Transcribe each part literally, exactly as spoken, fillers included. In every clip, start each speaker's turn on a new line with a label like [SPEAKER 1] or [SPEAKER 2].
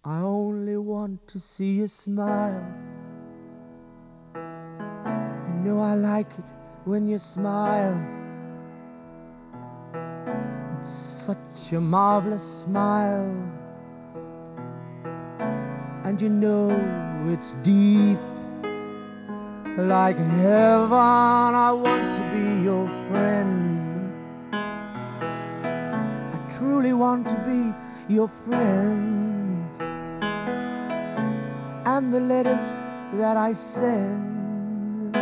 [SPEAKER 1] I only want to see you smile. You know I like it when you smile. It's such a marvelous smile. And you know it's deep, like heaven. I want to be your friend. I truly want to be your friend. And the letters that I send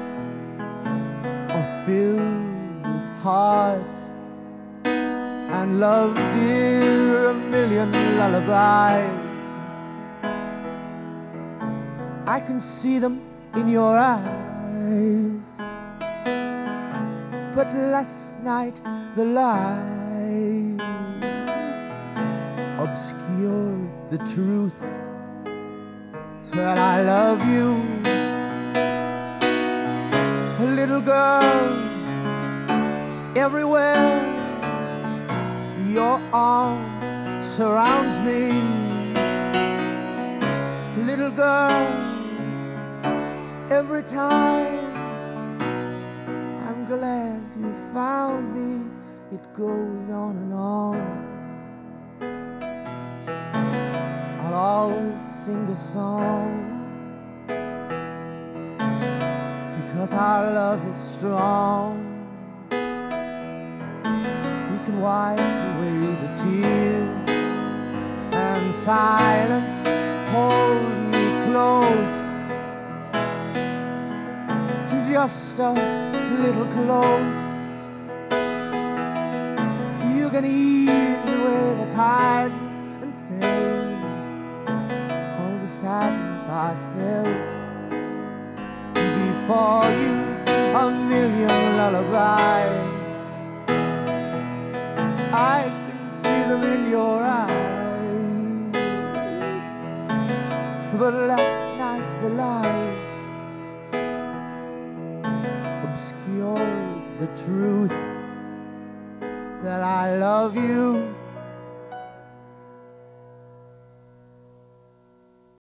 [SPEAKER 1] are filled with heart and love, dear, a million lullabies. I can see them in your eyes, but last night the light obscured the truth that I love you. A little girl, everywhere your arm surrounds me. Little girl, every time I'm glad you found me. It goes on and on. I'll always sing a song, because our love is strong. We can wipe away the tears, and silence hold me close, just a little close. You can ease away the tiredness and pain, all the sadness I felt before you. A million lullabies, I can see them in your eyes, but last night the lies obscured the truth that I love you.